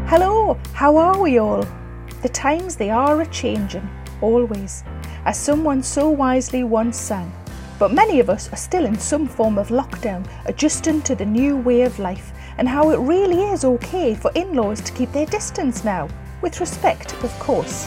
Hello, how are we all? The times they are a-changing, always, as someone so wisely once sang. But many of us are still in some form of lockdown, adjusting to the new way of life, and how it really is okay for in-laws to keep their distance now, with respect, of course.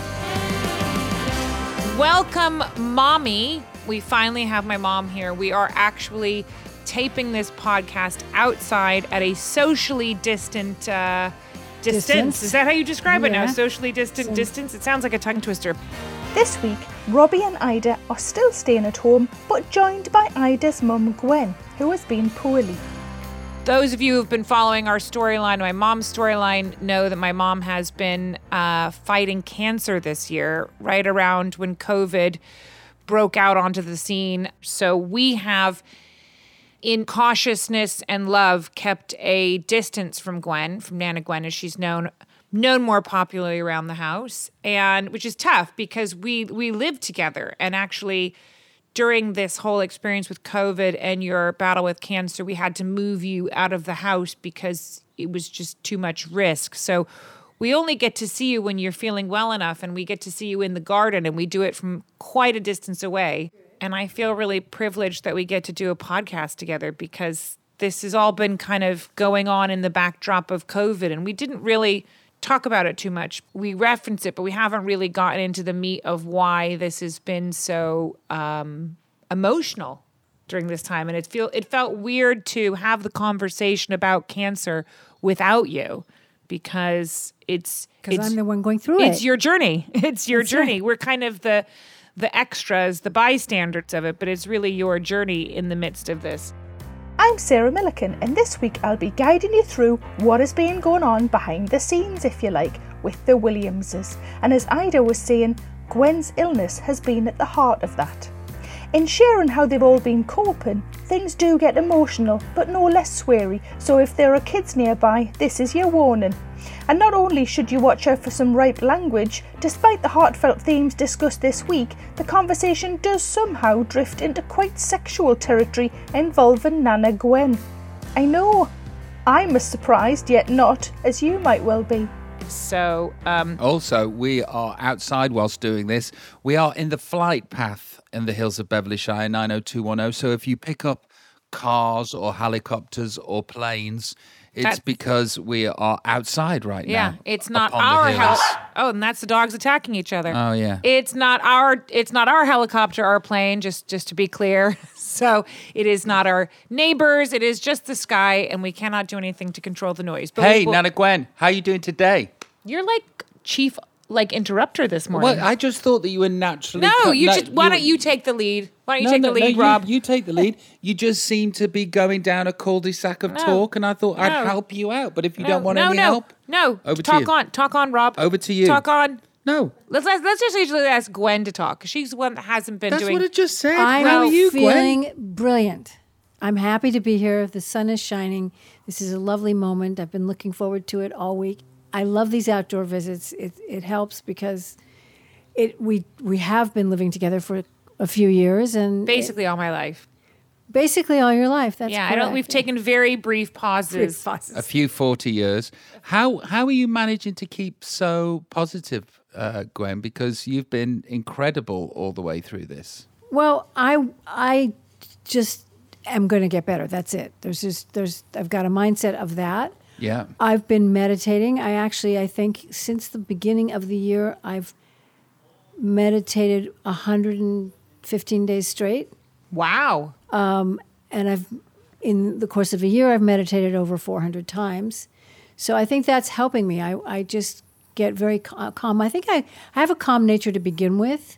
Welcome, Mommy. We finally have my mom here. We are actually taping this podcast outside at a socially distant distance. Is that how you describe it now? Socially distant distance? It sounds like a tongue twister. This week, Robbie and Ida are still staying at home, but joined by Ida's mum, Gwen, who has been poorly. Those of you who've been following our storyline, my mom's storyline, know that my mom has been fighting cancer this year, right around when COVID broke out onto the scene. So we have, in cautiousness and love, kept a distance from Gwen, from Nana Gwen, as she's known more popularly around the house, and which is tough because we live together. And actually, during this whole experience with COVID and your battle with cancer, we had to move you out of the house because it was just too much risk. So we only get to see you when you're feeling well enough, and we get to see you in the garden, and we do it from quite a distance away. And I feel really privileged that we get to do a podcast together because this has all been kind of going on in the backdrop of COVID, and we didn't really talk about it too much. We reference it, but we haven't really gotten into the meat of why this has been so emotional during this time. And it felt weird to have the conversation about cancer without you because I'm the one going through it. It's your journey. It's your journey. Right. We're kind of the extras, the bystanders of it, but it's really your journey in the midst of this. I'm Sarah Milliken, and this week I'll be guiding you through what has been going on behind the scenes, if you like, with the Williamses. And as Ida was saying, Gwen's illness has been at the heart of that. In sharing how they've all been coping, things do get emotional, but no less sweary, so if there are kids nearby, this is your warning. And not only should you watch out for some ripe language, despite the heartfelt themes discussed this week, the conversation does somehow drift into quite sexual territory involving Nana Gwen. I know, I'm as surprised yet not as you might well be. So, also, we are outside whilst doing this. We are in the flight path in the hills of Beverley Shire, 90210. So if you pick up cars or helicopters or planes, it's because we are outside right now. Yeah, it's not our house. Oh, and that's the dogs attacking each other. Oh, yeah. It's not our helicopter or plane, just to be clear. So it is not our neighbors. It is just the sky, and we cannot do anything to control the noise. But hey, Nana Gwen, how are you doing today? You're like chief interrupter this morning. Well, I just thought that you were naturally... No, why don't you take the lead? Why don't you take the lead, Rob? You take the lead. You just seem to be going down a cul-de-sac of talk, and I thought I'd help you out. But if you don't want any help... No, over to you. Talk on, Rob. Over to you. Talk on. No. Let's just usually ask Gwen to talk. She's the one that hasn't been doing... That's what I just said. How are you, Gwen? I'm feeling brilliant. I'm happy to be here. The sun is shining. This is a lovely moment. I've been looking forward to it all week. I love these outdoor visits. It helps because we have been living together for a few years and basically all my life. Basically all your life. That's correct. We've taken very brief pauses. A few 40 years. How are you managing to keep so positive, Gwen? Because you've been incredible all the way through this. Well, I just am going to get better. That's it. I've got a mindset of that. Yeah. I've been meditating. I think since the beginning of the year, I've meditated 115 days straight. Wow. And in the course of a year, I've meditated over 400 times. So I think that's helping me. I just get very calm. I think I have a calm nature to begin with.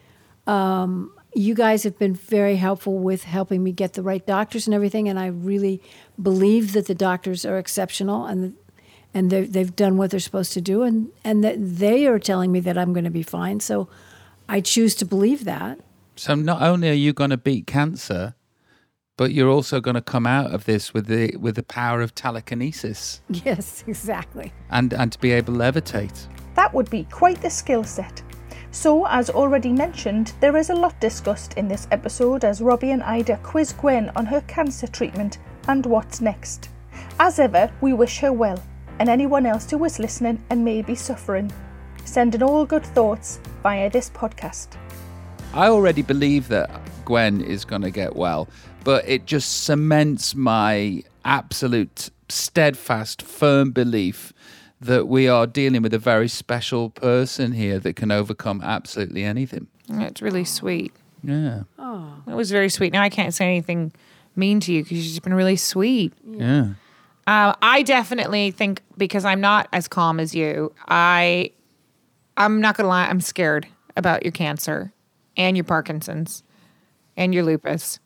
You guys have been very helpful with helping me get the right doctors and everything, and I really believe that the doctors are exceptional and they've done what they're supposed to do, and that they are telling me that I'm going to be fine. So I choose to believe that. So not only are you going to beat cancer, but you're also going to come out of this with the power of telekinesis. Yes, exactly. And to be able to levitate. That would be quite the skill set. So, as already mentioned, there is a lot discussed in this episode as Robbie and Ida quiz Gwen on her cancer treatment and what's next. As ever, we wish her well. and anyone else who is listening and may be suffering. Sending all good thoughts via this podcast. I already believe that Gwen is going to get well, but it just cements my absolute steadfast, firm belief that we are dealing with a very special person here that can overcome absolutely anything. It's really sweet. Yeah. Oh, it was very sweet. Now I can't say anything mean to you because you've just been really sweet. Yeah. I definitely think, because I'm not as calm as you, I'm not gonna lie, I'm scared about your cancer and your Parkinson's and your lupus.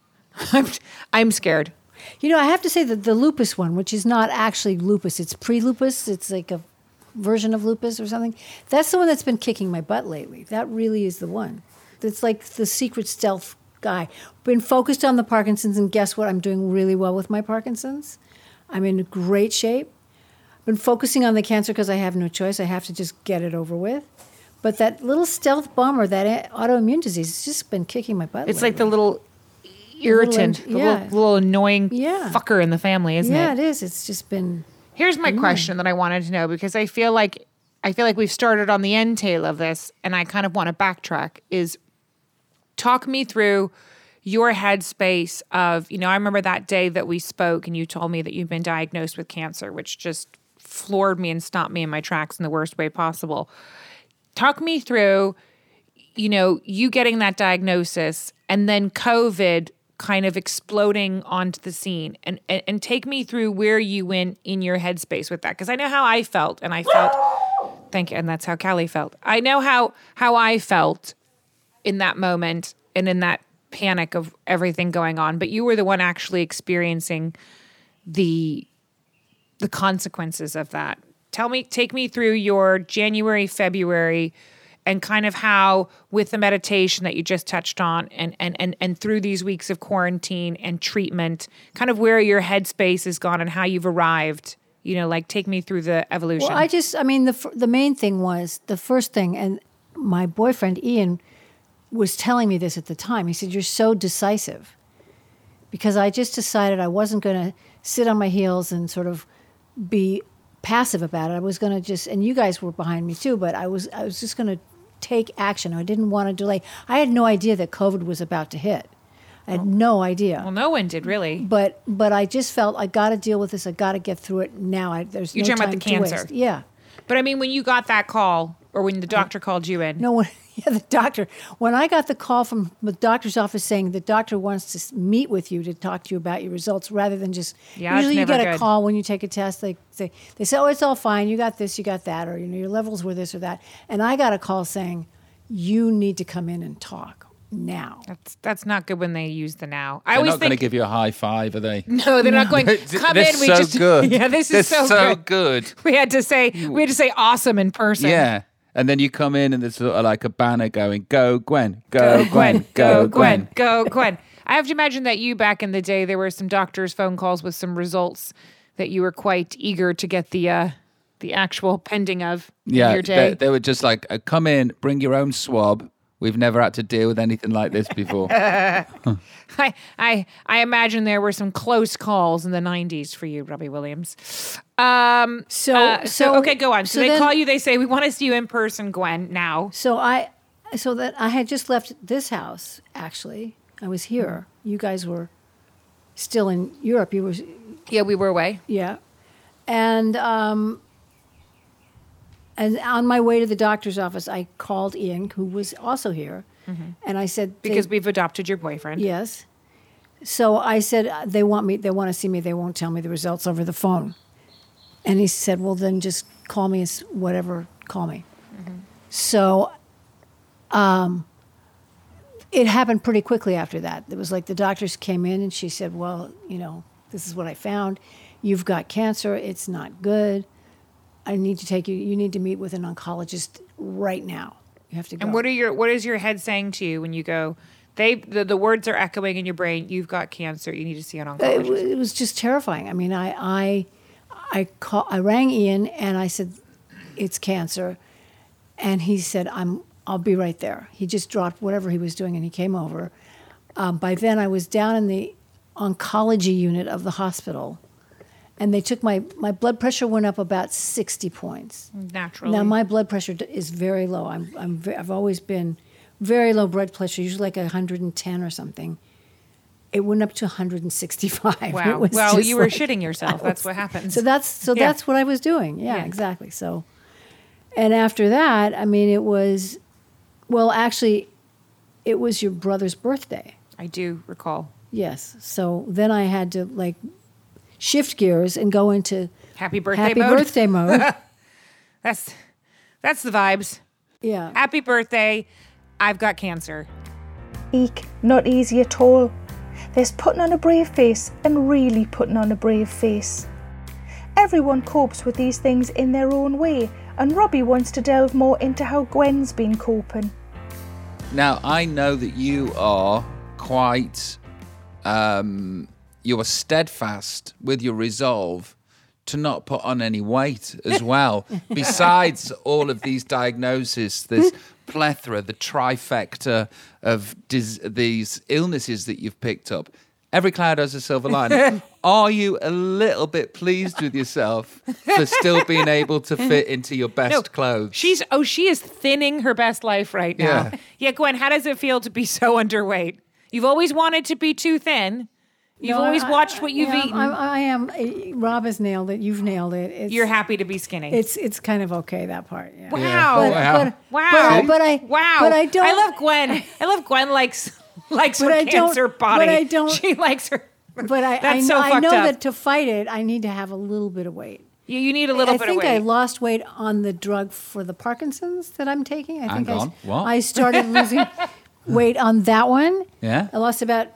I'm scared. You know, I have to say that the lupus one, which is not actually lupus, it's pre-lupus, it's like a version of lupus or something. That's the one that's been kicking my butt lately. That really is the one. It's like the secret stealth guy. Been focused on the Parkinson's, and guess what? I'm doing really well with my Parkinson's. I'm in great shape. Been focusing on the cancer because I have no choice. I have to just get it over with. But that little stealth bomber, that autoimmune disease, has just been kicking my butt. It's lately. like the little irritant, little annoying fucker in the family, isn't it? Yeah, it is. It's just been... Here's my question that I wanted to know, because I feel like we've started on the end tail of this, and I kind of want to backtrack, is talk me through your headspace of, I remember that day that we spoke and you told me that you've been diagnosed with cancer, which just floored me and stopped me in my tracks in the worst way possible. Talk me through, you getting that diagnosis and then COVID kind of exploding onto the scene, and take me through where you went in your headspace with that. Because I know how I felt, and I felt, thank you, and that's how Callie felt. I know how I felt in that moment and in that panic of everything going on, but you were the one actually experiencing the consequences of that. Take me through your January, February, and kind of how, with the meditation that you just touched on, and through these weeks of quarantine and treatment, kind of where your headspace has gone and how you've arrived. Take me through the evolution. Well, the main thing was, the first thing, and my boyfriend Ian was telling me this at the time. He said, "You're so decisive," because I just decided I wasn't going to sit on my heels and sort of be passive about it. I was going to and you guys were behind me too, but I was just going to take action. I didn't want to delay. I had no idea that COVID was about to hit. I had no idea. Well, no one did really. But I just felt I got to deal with this. I got to get through it now. There's no time to waste. You're talking about the cancer. Yeah. But I mean, when you got that call, or when the doctor called you in. No, the doctor. When I got the call from the doctor's office saying the doctor wants to meet with you to talk to you about your results, rather than just usually you get a call when you take a test. They say, "Oh, it's all fine. You got this, you got that, or your levels were this or that." And I got a call saying, "You need to come in and talk now." That's not good when they use the now. They're not going to give you a high five, are they? No, they're not going. Come in. We just good. Yeah, this is so good. We had to say awesome in person. Yeah. And then you come in and there's sort of like a banner going, "Go Gwen, go Gwen, go Gwen, go Gwen." I have to imagine that you, back in the day, there were some doctors' phone calls with some results that you were quite eager to get the actual pending of in your day. They were just like, "Come in, bring your own swab. We've never had to deal with anything like this before." I imagine there were some close calls in the 90s for you, Robbie Williams. So okay, go on. So they call you, they say, "We want to see you in person, Gwen, now." So I had just left this house, actually. I was here. You guys were still in Europe. Yeah, we were away. Yeah. And on my way to the doctor's office, I called Ian, who was also here, and I said, because we've adopted your boyfriend. Yes. So I said, they want to see me. They won't tell me the results over the phone. And he said, "Well, then just call me, call me." So it happened pretty quickly after that. It was like the doctors came in and she said, "Well, this is what I found. You've got cancer. It's not good. I need to take you. You need to meet with an oncologist right now. You have to go." And what is your head saying to you when you go? The words are echoing in your brain. "You've got cancer. You need to see an oncologist." It was just terrifying. I mean, I rang Ian and I said, "It's cancer," and he said, "I'll be right there." He just dropped whatever he was doing and he came over. By then, I was down in the oncology unit of the hospital. and they took my blood pressure went up about 60 points. Naturally. Now my blood pressure is very low. I've always been very low blood pressure, usually like 110 or something. It went up to 165. Wow. It was Well, just you were like- shitting yourself. That's what happens. So that's what I was doing. Yeah, exactly. So, and after that, I mean, it was, well, actually, it was your brother's birthday. I do recall. Yes. So then I had to like shift gears and go into Happy birthday happy mode. birthday mode. That's the vibes. Yeah. Happy birthday. I've got cancer. Eek, not easy at all. There's putting on a brave face and really putting on a brave face. Everyone copes with these things in their own way, and Robbie wants to delve more into how Gwen's been coping. Now, I know that you are quite, you are steadfast with your resolve to not put on any weight as well. Besides all of these diagnoses, this plethora, the trifecta of these illnesses that you've picked up, every cloud has a silver lining. Are you a little bit pleased with yourself for still being able to fit into your best clothes? She is thinning her best life right now. Yeah, Gwen, how does it feel to be so underweight? You've always wanted to be too thin. You've always watched what you've eaten. I am. Rob has nailed it. You've nailed it. You're happy to be skinny. It's kind of okay, that part. Yeah. Wow. Yeah. Wow. But I don't. I love Gwen. I love Gwen likes her I don't- cancer body. but I don't- She likes her. But I That's know, so I fucked know up. that to fight it, I need to have a little bit of weight. You need a little I bit think of weight. I lost weight on the drug for the Parkinson's that I'm taking. I think Hang on, what? I started losing weight on that one. Yeah? I lost about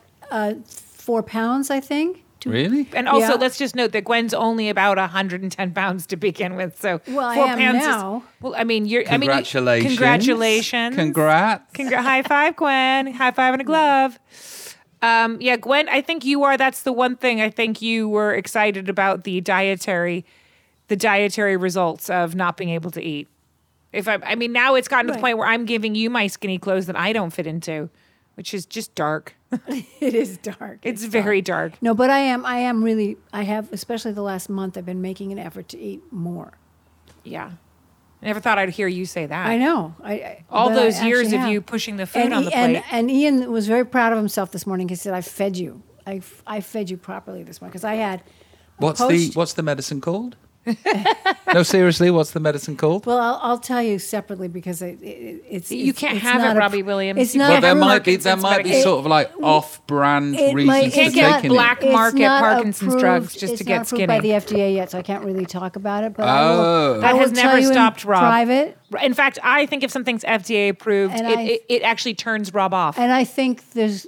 4 pounds, I think. Really? And also, Yeah. let's just note that Gwen's only about 110 pounds to begin with. So, Well, I 4 am pounds now. Well, I mean, you're. Congratulations. Congratulations. Congrats. High five, Gwen. High five and a glove. Yeah, Gwen, I think you are. That's the one thing I think you were excited about the dietary results of not being able to eat. I mean, now it's gotten to the Right. point where I'm giving you my skinny clothes that I don't fit into, which is just dark. It is dark. It's very dark. No, but I am really, I have, especially the last month, I've been making an effort to eat more. Yeah. I never thought I'd hear you say that. I know. All but those I years actually of have. you pushing the food on the and, plate. And Ian was very proud of himself this morning. He said, I fed you. I fed you properly this morning. Because I had What's the medicine called? No, seriously, what's the medicine called? Well, I'll tell you separately because it's You can't it's have not it, Robbie Williams. It's You not. Well, there Parkinson's might be medication. sort of like off-brand reasons it's for can't get taking black it. it's market not Parkinson's approved- drugs just to it's get not approved by skinny. the FDA yet, so I can't really talk about it. But Oh. That I will has never tell you in stopped Rob. private. In fact, I think if something's FDA approved, And it actually turns Rob off. And I think there's,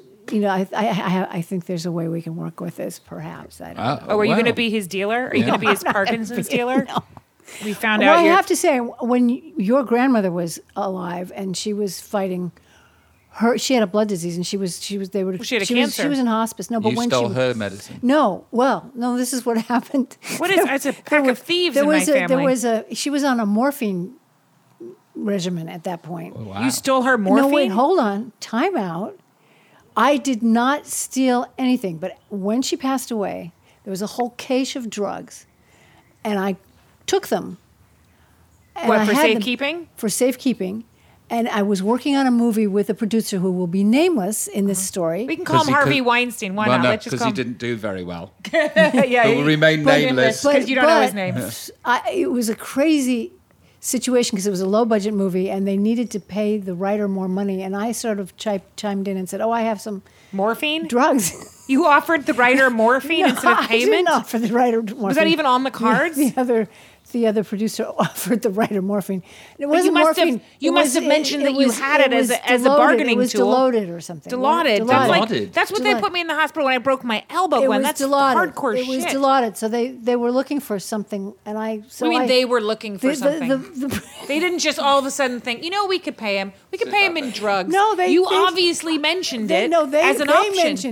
I think there's a way we can work with this. Perhaps I don't know. Oh, are you wow. going to be his dealer? Are you going to be his Parkinson's dealer? No. We found Well, out I you're... have to say, when your grandmother was alive and she was fighting she had a blood disease and she had cancer. She was in hospice. No, but You when stole she her medicine. No, this is what happened. What is it's a pack of thieves in my family. She was on a morphine regimen at that point. Wow. You stole her morphine? No, wait, hold on. Time out. I did not steal anything, but when she passed away, there was a whole cache of drugs, and I took them. And What, I for had them safekeeping? For safekeeping. And I was working on a movie with a producer who will be nameless in this story. We can call him 'Cause he Harvey could- Weinstein. Why Well, not? no, Let's just because call he him... didn't do very well. yeah, It will remain nameless. Because you don't know his name. It was a crazy situation because it was a low-budget movie, and they needed to pay the writer more money. And I sort of chimed in and said, I have some Morphine? drugs. You offered the writer morphine instead of I payment? didn't offer the writer morphine. Was that even on the cards? The other producer offered the writer morphine. It you wasn't must have- morphine. you It must was- have mentioned that you was- had it as was a Dilaudid. bargaining It was tool. Dilaudid or something. Dilaudid. That's like Dilaudid. that's what they Dilaudid. put me in the hospital when I broke my elbow. It Gwen. was That's Dilaudid. hardcore It was shit. Dilaudid. So they were looking for something, and I. So What do you mean I- they were looking for something? the- They didn't just all of a sudden think, we could pay him. We could pay him in drugs. No, they- You they- obviously mentioned they, it no, they, as an they option. mentioned it.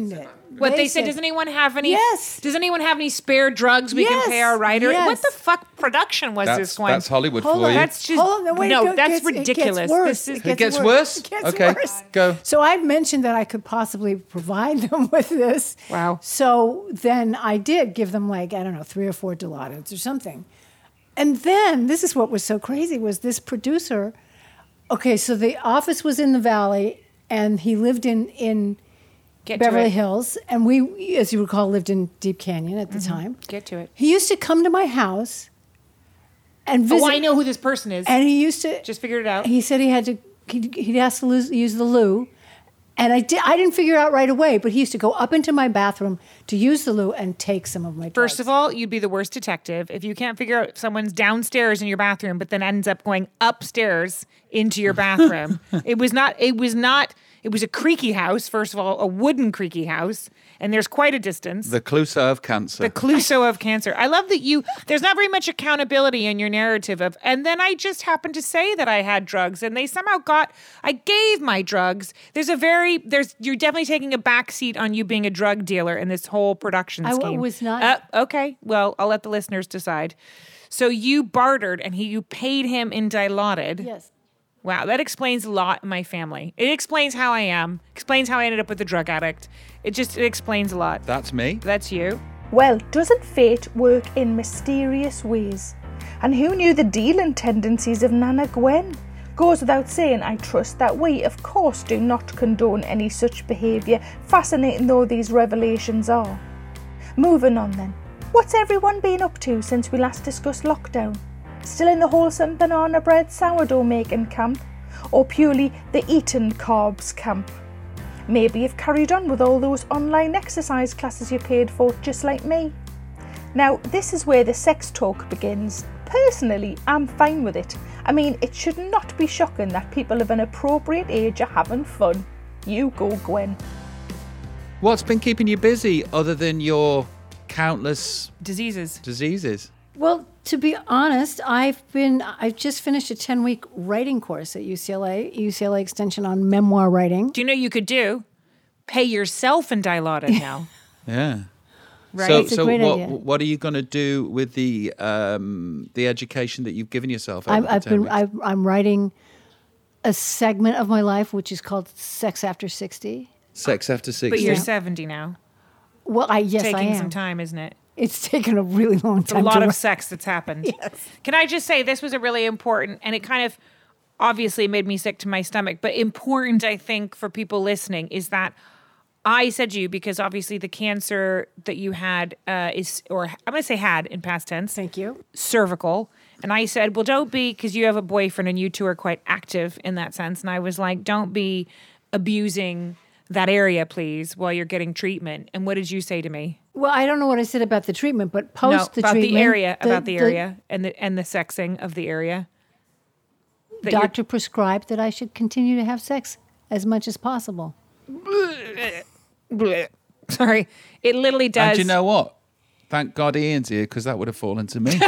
What they said, does anyone have any? Yes. Does anyone have any spare drugs we can pay our writer? Yes. What the fuck production was this one? That's Hollywood Hold for on. you. That's just Hold on, wait, no. it That's gets- ridiculous. It gets worse. This is It gets worse? It gets Okay, worse. go. So I mentioned that I could possibly provide them with this. Wow. So then I did give them like, I don't know, 3 or 4 Dilaudid or something. And then this is what was so crazy was this producer. Okay, so the office was in the Valley and he lived in Get to Beverly it. Hills. And we, as you recall, lived in Deep Canyon at the time. Get to it. He used to come to my house and visit. Oh, I know who this person is. And he used to Just figured it out. He said he had to. He'd ask to use the loo, and I didn't figure it out right away. But he used to go up into my bathroom to use the loo and take some of my drugs. First of all, you'd be the worst detective if you can't figure out if someone's downstairs in your bathroom, but then ends up going upstairs into your bathroom. It was a creaky house, first of all, a wooden creaky house, and there's quite a distance. The Clouseau of cancer. The Clouseau of cancer. I love that there's not very much accountability in your narrative of, and then I just happened to say that I had drugs and they somehow I gave my drugs. You're definitely taking a backseat on you being a drug dealer in this whole production I scheme. was not. Okay. Well, I'll let the listeners decide. So you bartered and you paid him in Dilaudid. Yes. Wow, that explains a lot in my family. It explains how I am. Explains how I ended up with a drug addict. It explains a lot. That's me. That's you. Well, doesn't fate work in mysterious ways? And who knew the dealing tendencies of Nana Gwen? Goes without saying, I trust that we, of course, do not condone any such behaviour, fascinating though these revelations are. Moving on then. What's everyone been up to since we last discussed lockdown? Still in the wholesome banana bread sourdough making camp? Or purely the eaten carbs camp? Maybe you've carried on with all those online exercise classes you paid for, just like me. Now, this is where the sex talk begins. Personally, I'm fine with it. I mean, it should not be shocking that people of an appropriate age are having fun. You go, Gwen. What's been keeping you busy other than your countless Diseases. Well, to be honest, I've just finished a 10-week writing course at UCLA Extension on memoir writing. Do you know you could pay yourself in Dilaudid now? Yeah. Right. So, It's a great idea. what are you going to do with the education that you've given yourself? Over the 10 weeks? I'm writing a segment of my life which is called Sex After 60. Sex After 60. But you're 70 now. Well, I am. Taking some time, isn't it? It's taken a really long It's a time. lot to of sex that's happened. Yes. Can I just say this was a really important, and it kind of obviously made me sick to my stomach, but important, I think, for people listening is that I said to you, because obviously the cancer that you had is, or I'm going to say had in past tense. Thank you. Cervical. And I said, well, don't be, because you have a boyfriend and you two are quite active in that sense. And I was like, don't be abusing that area, please, while you're getting treatment. And what did you say to me? Well, I don't know what I said about the treatment, but post the about treatment, the area, about the area and the sexing of the area. The doctor prescribed that I should continue to have sex as much as possible. Sorry, it literally does. And you know what? Thank God Ian's here, because that would have fallen to me.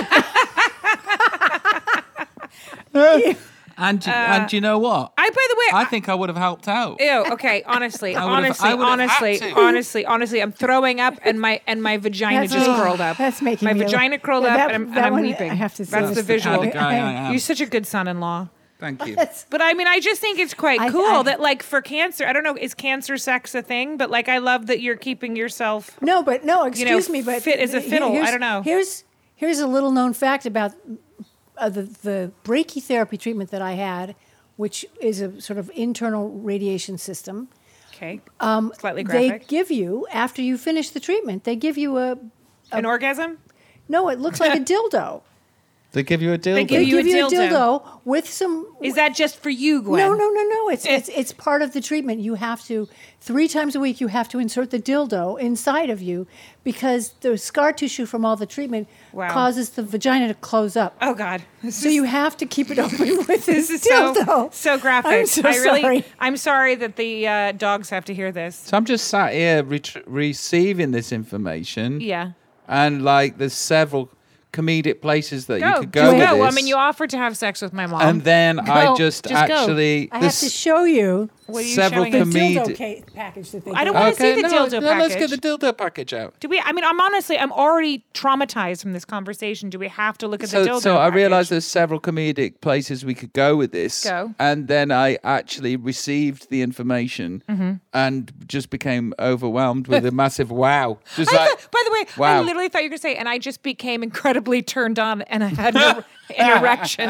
And you know what? By the way, I think I would have helped out. Ew. Okay. Honestly, I would have honestly, I'm throwing up and my vagina just curled up. That's making my me vagina curled up and I'm one, weeping. I have to say That's the this. visual. Kind of guy I am. You're such a good son-in-law. Thank you. But I mean, I just think it's quite cool that, like, for cancer, I don't know, is cancer sex a thing? But like, I love that you're keeping yourself. Excuse me, but fit as a fiddle. I don't know. Here's a little known fact about the brachytherapy treatment that I had, which is a sort of internal radiation system. Okay. Slightly graphic. They give you, after you finish the treatment, they give you an orgasm? No, it looks like a dildo. They give you a dildo. They give you a dildo with some. Is that just for you, Gwen? No. It's part of the treatment. You have to 3 times a week. You have to insert the dildo inside of you because the scar tissue from all the treatment causes the vagina to close up. Oh God! So you have to keep it open with this dildo. So graphic. I'm so sorry. I'm sorry that the dogs have to hear this. So I'm just sat here receiving this information. Yeah. And like, there's several comedic places that you could go Just with go. this. I mean, you offered to have sex with my mom. And then I just go. actually... I have to show you. What are you several showing us? dildo package that they I don't gave want to see the dildo no, package. let's get the dildo package out. Do we? I mean, I'm already traumatized from this conversation. Do we have to look at the dildo? So I package? realised there's several comedic places we could go with this. Go. And then I actually received the information and just became overwhelmed with a massive wow. Just By the way, wow. I literally thought you were going to say, and I just became incredibly turned on, and I had an erection.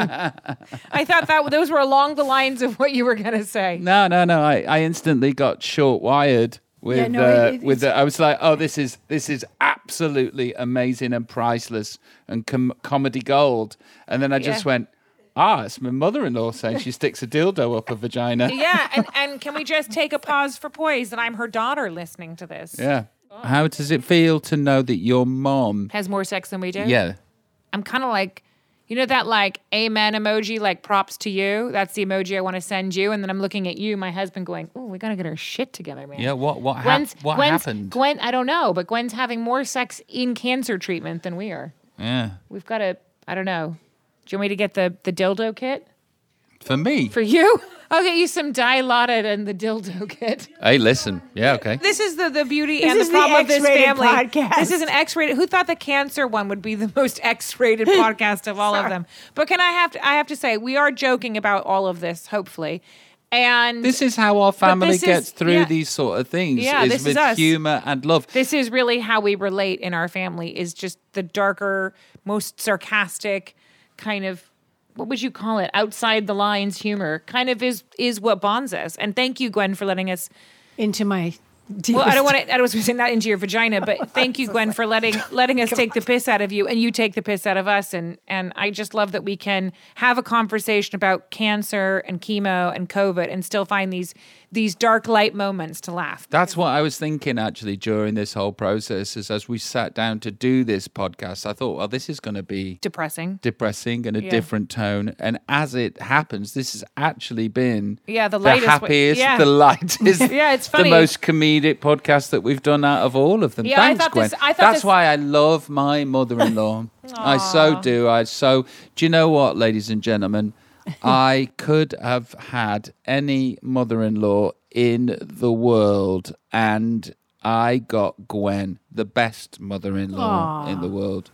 I thought that those were along the lines of what you were going to say. No. I instantly got short wired with I was like, oh, this is absolutely amazing and priceless and comedy gold. And then I just went, it's my mother-in-law saying she sticks a dildo up her vagina. Yeah, and can we just take a pause for poise that I'm her daughter listening to this? Yeah. How does it feel to know that your mom Has more sex than we do? Yeah. I'm kind of like, you know that like amen emoji, like props to you? That's the emoji I want to send you. And then I'm looking at you, my husband, going, oh, we got to get our shit together, man. Yeah, what happened? Gwen, I don't know, but Gwen's having more sex in cancer treatment than we are. Yeah. We've got to, I don't know. Do you want me to get the dildo kit? For me? For you? I'll get you some dilaudid and the dildo kit. Hey, listen. Yeah, okay. This is the beauty This and the is the problem of this X-rated family. podcast. This is an X-rated. Who thought the cancer one would be the most X-rated podcast of all of them? But I have to say, we are joking about all of this, hopefully. And This is how our family this is- gets through yeah. these sort of things. Yeah, this is with us. humor and love. this is really how we relate in our family, is just the darker, most sarcastic kind of, what would you call it? Outside the lines humor kind of is what bonds us. And thank you, Gwen, for letting us. into my. Well, I don't want to. I was going to say not into your vagina, but thank you, Gwen, for letting us take the piss out of you, and you take the piss out of us. And I just love that we can have a conversation about cancer and chemo and COVID, and still find these dark light moments to laugh. That's what I was thinking actually during this whole process, is as we sat down to do this podcast, I thought, well, this is going to be Depressing and a different tone. And as it happens, this has actually been the the lightest. happiest, Yeah. the lightest, Yeah, it's funny. the most comedic podcast that we've done out of all of them. Yeah, I Thanks, thought Gwen. this- That's why I love my mother-in-law. I so do. Do you know what, ladies and gentlemen? I could have had any mother-in-law in the world, and I got Gwen, the best mother-in-law in the world.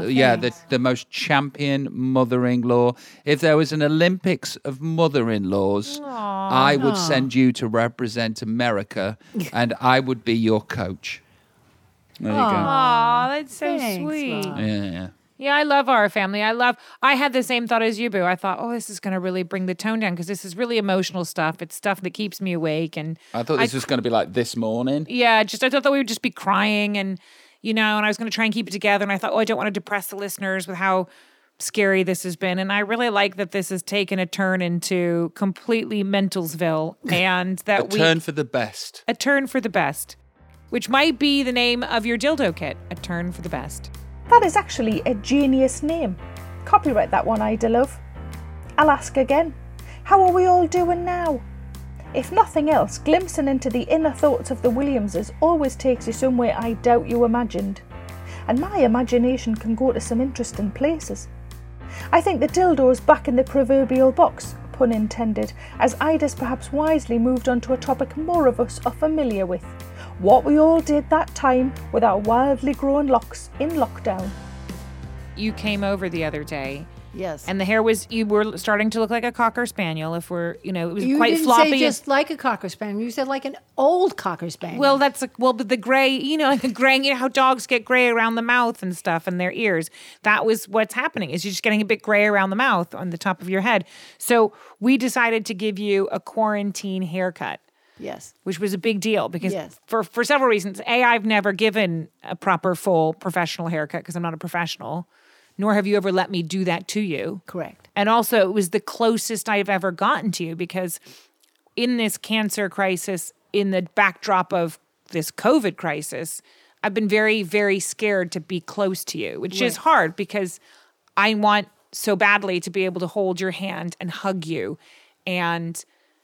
The most champion mother-in-law. If there was an Olympics of mother-in-laws, I would send you to represent America, and I would be your coach. There you go. Aw, that's so Thanks, sweet. Mom. Yeah. Yeah, I love our family. I had the same thought as you, Boo. I thought, this is going to really bring the tone down because this is really emotional stuff. It's stuff that keeps me awake. And I thought this was going to be like this morning. yeah, I thought that we would just be crying and and I was going to try and keep it together. And I thought, I don't want to depress the listeners with how scary this has been. And I really like that this has taken a turn into completely Mentalsville, and that A turn for the best. a turn for the best, which might be the name of your dildo kit. A turn for the best. That is actually a genius name. Copyright that one, Ida Love. I'll ask again. How are we all doing now? If nothing else, glimpsing into the inner thoughts of the Williamses always takes you somewhere I doubt you imagined. And my imagination can go to some interesting places. I think the dildo's back in the proverbial box, pun intended, as Ida's perhaps wisely moved on to a topic more of us are familiar with. What we all did that time with our wildly grown locks in lockdown. You came over the other day. Yes. And the hair you were starting to look like a Cocker Spaniel. If we're, it was You quite didn't floppy. say just like a Cocker Spaniel. You said like an old Cocker Spaniel. Well, but the gray, like the gray, how dogs get gray around the mouth and stuff and their ears. That was what's happening, is you're just getting a bit gray around the mouth on the top of your head. So we decided to give you a quarantine haircut. Yes. Which was a big deal because Yes. for several reasons. A, I've never given a proper full professional haircut because I'm not a professional, nor have you ever let me do that to you. Correct. And also, it was the closest I've ever gotten to you because in this cancer crisis, in the backdrop of this COVID crisis, I've been very, very scared to be close to you, which is hard because I want so badly to be able to hold your hand and hug you and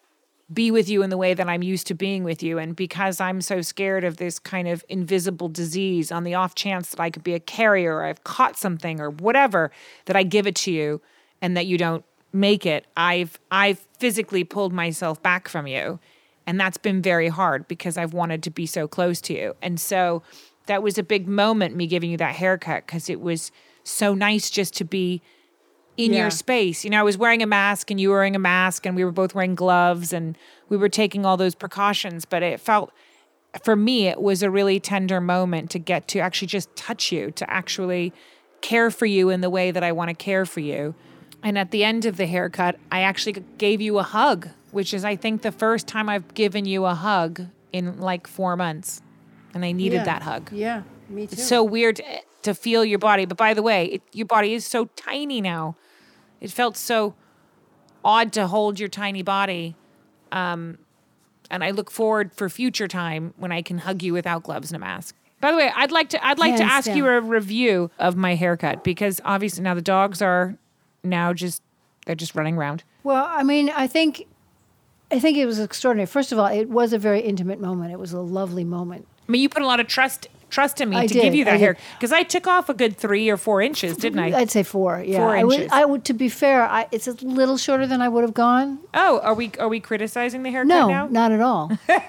be with you in the way that I'm used to being with you. And because I'm so scared of this kind of invisible disease, on the off chance that I could be a carrier or I've caught something or whatever, that I give it to you and that you don't make it, I've physically pulled myself back from you. And that's been very hard because I've wanted to be so close to you. And so that was a big moment, me giving you that haircut, because it was so nice just to be in your space. You know, I was wearing a mask and you were wearing a mask and we were both wearing gloves and we were taking all those precautions. But it felt, for me, it was a really tender moment to get to actually just touch you, to actually care for you in the way that I want to care for you. And at the end of the haircut, I actually gave you a hug, which is, I think, the first time I've given you a hug in like 4 months. And I needed that hug. Yeah, me too. It's so weird to feel your body. But by the way, your body is so tiny now. It felt so odd to hold your tiny body. And I look forward for future time when I can hug you without gloves and a mask. By the way, I'd like to ask you a review of my haircut, because obviously now the dogs are they're just running around. Well, I mean, I think it was extraordinary. First of all, it was a very intimate moment. It was a lovely moment. I mean, you put a lot of trust in me to did, give you that I hair, did. because I took off a good 3 or 4 inches, didn't I? I'd say 4. Yeah, 4 inches. I would. To be fair, it's a little shorter than I would have gone. Oh, are we criticizing the haircut No, now? not at all.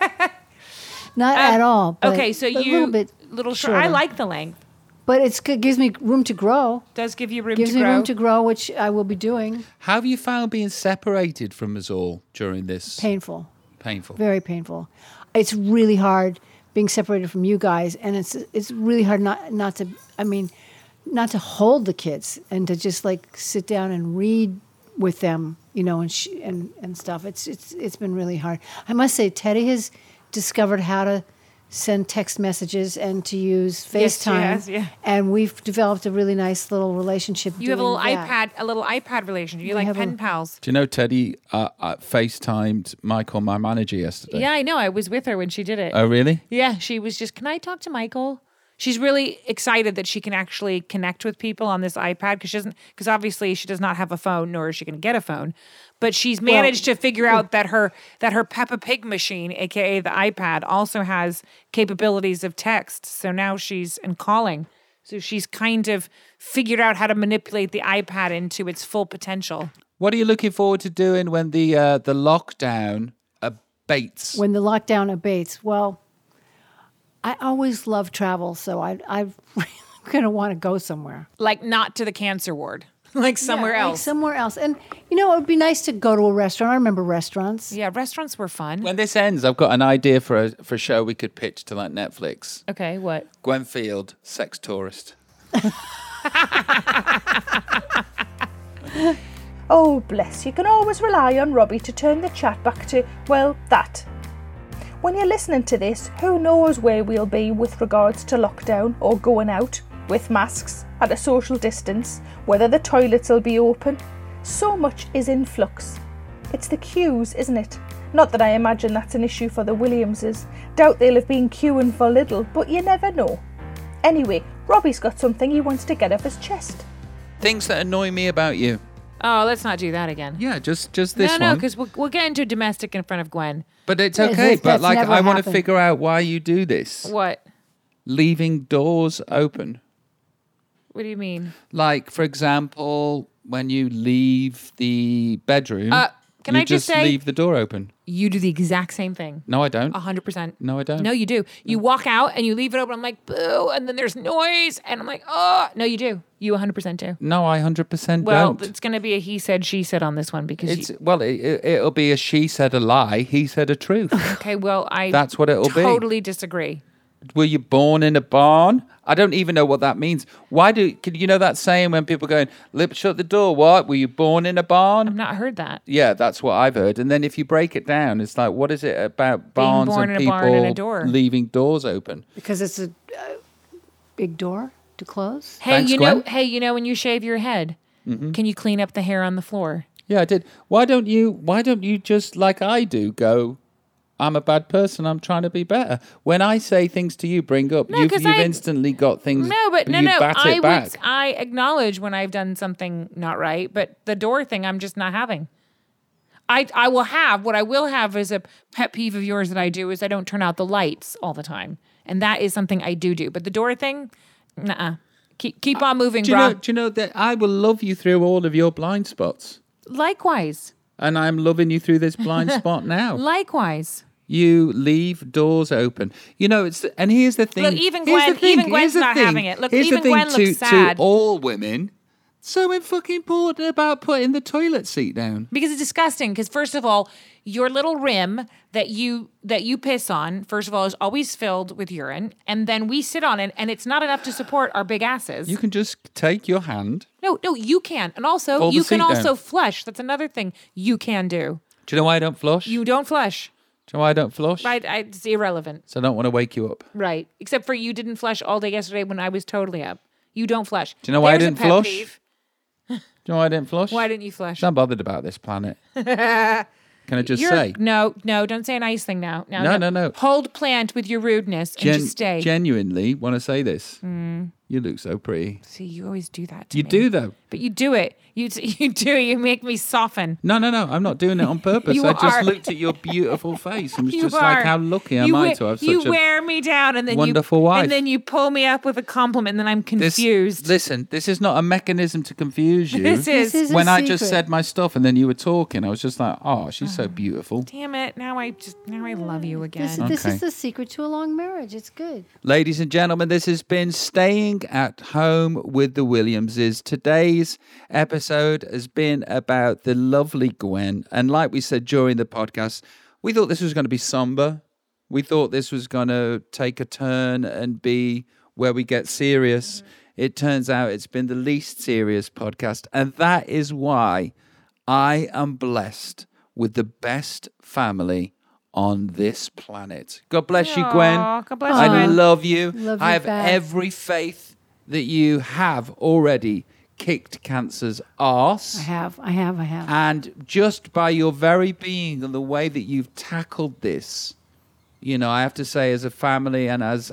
Not at all. But Okay, so a little bit short. I like the length. but it gives me room to grow. Does give you room Gives to me grow. room to grow, which I will be doing. How have you found being separated from us all during this? Painful, Painful. very painful. It's really hard being separated from you guys, and it's really hard not to hold the kids and to just like sit down and read with them, you know, and stuff. It's been really hard. I must say, Teddy has discovered how to send text messages and to use Yes, she FaceTime, has, yeah. and we've developed a really nice little relationship. You have a little doing that. iPad relationship. You're We like have pen a- pals. Do you know Teddy FaceTimed Michael, my manager, yesterday? Yeah, I know. I was with her when she did it. Oh, really? Yeah, she was just, can I talk to Michael? She's really excited that she can actually connect with people on this iPad, because obviously she does not have a phone, nor is she going to get a phone. But she's managed to figure out that her Peppa Pig machine, aka the iPad, also has capabilities of text. So now she's in calling. So she's kind of figured out how to manipulate the iPad into its full potential. What are you looking forward to doing when the lockdown abates? When the lockdown abates. Well, I always love travel, so I'm going to want to go somewhere. Like not to the cancer ward, like somewhere Yeah, like else. somewhere else. And, you know, it would be nice to go to a restaurant. I remember restaurants. Yeah, restaurants were fun. When this ends, I've got an idea for a show we could pitch to like Netflix. Okay, what? Gwen Field, sex tourist. Oh, bless, you can always rely on Robbie to turn the chat back to, well, that. When you're listening to this, who knows where we'll be with regards to lockdown or going out, with masks, at a social distance, whether the toilets will be open. So much is in flux. It's the queues, isn't it? Not that I imagine that's an issue for the Williamses. Doubt they'll have been queuing for little, but you never know. Anyway, Robbie's got something he wants to get off his chest. Things that annoy me about you. Oh, let's not do that again. Yeah, just this one. No, because we'll get into domestic in front of Gwen. But it's Yes, okay. But that's like, never I want to happened. figure out why you do this. What? Leaving doors open. What do you mean? Like, for example, when you leave the bedroom, can you I just say- leave the door open. You do the exact same thing. No, I don't. 100%. No, I don't. No, you do. You walk out and you leave it open. I'm like, boo. And then there's noise. And I'm like, oh. No, you do. You 100% do. No, I 100% Well, don't. it's going to be a he said, she said on this one because It'll be a she said a lie, he said a truth. okay, well, I That's what it'll be. totally disagree. Were you born in a barn? I don't even know what that means. Can you know that saying when people going, shut the door, what? Were you born in a barn? I've not heard that. Yeah, that's what I've heard. And then if you break it down, it's like, what is it about barns born and in a barn and a people door. leaving doors open? Because it's a big door to close. Hey, Thanks, Gwen. you know when you shave your head, can you clean up the hair on the floor? Yeah, I did. Why don't you just like I do go, I'm a bad person, I'm trying to be better. When I say things to you, bring up, No, you've 'cause I- instantly got things. No, but no. you bat it back. I acknowledge when I've done something not right, but the door thing, I'm just not having. I will have what I will have is a pet peeve of yours that I do is I don't turn out the lights all the time, and that is something I do. But the door thing, nuh-uh. Keep on moving, Do bro. you know that I will love you through all of your blind spots, Likewise, and I'm loving you through this blind spot now. likewise. You leave doors open. You know, and here's the thing. Look, even Gwen's not having it. Look, here's even the thing Gwen looks sad. To all women, so fucking important about putting the toilet seat down. Because it's disgusting. Because first of all, your little rim that you piss on, first of all, is always filled with urine, and then we sit on it, and it's not enough to support our big asses. You can just take your hand. No, you can, and also you can also flush. That's another thing you can do. Do you know why I don't flush? You don't flush. Do you know why I don't flush? Right, it's irrelevant. So I don't want to wake you up. Right, except for you didn't flush all day yesterday when I was totally up. You don't flush. Do you know why I There's didn't a pet flush? peeve. Do you know why I didn't flush? Why didn't you flush? I'm bothered about this planet. Can I just say? No, don't say a nice thing now. No. Hold plant with your rudeness and just stay. Genuinely want to say this. You look so pretty. See, you always do that to me. You do, though. But you do it. You do. You make me soften. No. I'm not doing it on purpose. I just looked at your beautiful face and was just like, how lucky am I to have such a wear me down and then wonderful wife. And then you pull me up with a compliment and then I'm confused. Listen, this is not a mechanism to confuse you. This is when I just said my stuff and then you were talking, I was just like, oh, she's so beautiful. Damn it. Now I love you again. This is the secret to a long marriage. It's good. Ladies and gentlemen, this has been Staying at Home with the Williamses. Today's episode has been about the lovely Gwen. And like we said during the podcast, we thought this was going to be somber. We thought this was going to take a turn and be where we get serious. It turns out it's been the least serious podcast. And that is why I am blessed with the best family on this planet. God bless you, Gwen. God bless you, I Gwen. love you. Love I you have back. every faith that you have already kicked cancer's arse. I have. And just by your very being and the way that you've tackled this, you know, I have to say, as a family and as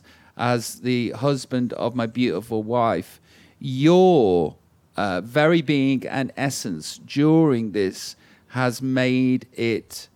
the husband of my beautiful wife, your very being and essence during this has made it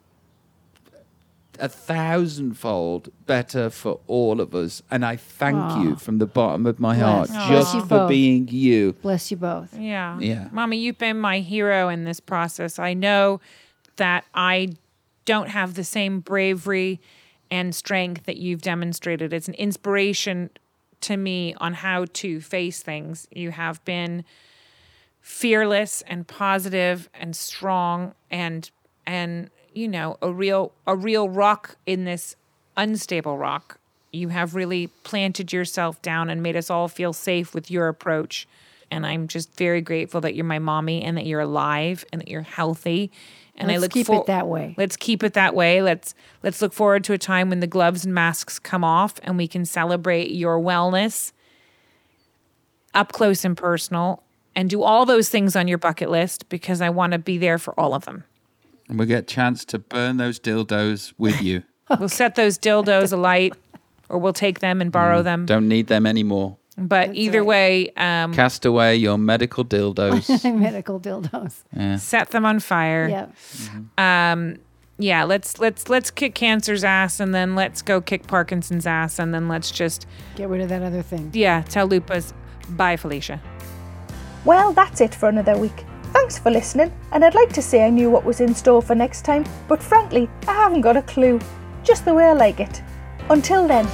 1,000-fold better for all of us. And I thank you from the bottom of my heart just you for both. being you. Bless you both. Yeah. Mommy, you've been my hero in this process. I know that I don't have the same bravery and strength that you've demonstrated. It's an inspiration to me on how to face things. You have been fearless and positive and strong and you know, a real rock in this unstable rock. You have really planted yourself down and made us all feel safe with your approach. And I'm just very grateful that you're my mommy and that you're alive and that you're healthy. And Let's keep it that way. Let's keep it that way. Let's look forward to a time when the gloves and masks come off and we can celebrate your wellness up close and personal and do all those things on your bucket list because I want to be there for all of them. And we get a chance to burn those dildos with you. We'll set those dildos alight or we'll take them and borrow them. Don't need them anymore. But either way, Cast away your medical dildos. Medical dildos. set them on fire. Yeah. Let's kick cancer's ass and then let's go kick Parkinson's ass and then let's just Get rid of that other thing. tell Lupas bye, Felicia. Well, that's it for another week. Thanks for listening, and I'd like to say I knew what was in store for next time, but frankly, I haven't got a clue. Just the way I like it. Until then.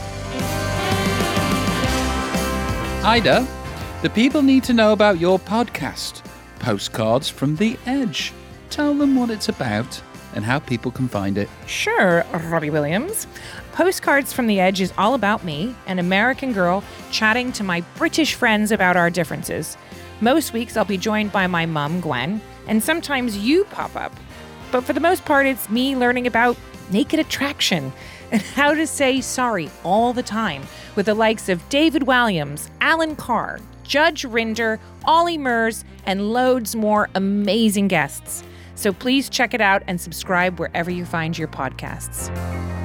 Ida, the people need to know about your podcast, Postcards from the Edge. Tell them what it's about and how people can find it. Sure, Robbie Williams. Postcards from the Edge is all about me, an American girl, chatting to my British friends about our differences. Most weeks I'll be joined by my mum, Gwen, and sometimes you pop up. But for the most part, it's me learning about naked attraction and how to say sorry all the time with the likes of David Walliams, Alan Carr, Judge Rinder, Ollie Murs, and loads more amazing guests. So please check it out and subscribe wherever you find your podcasts.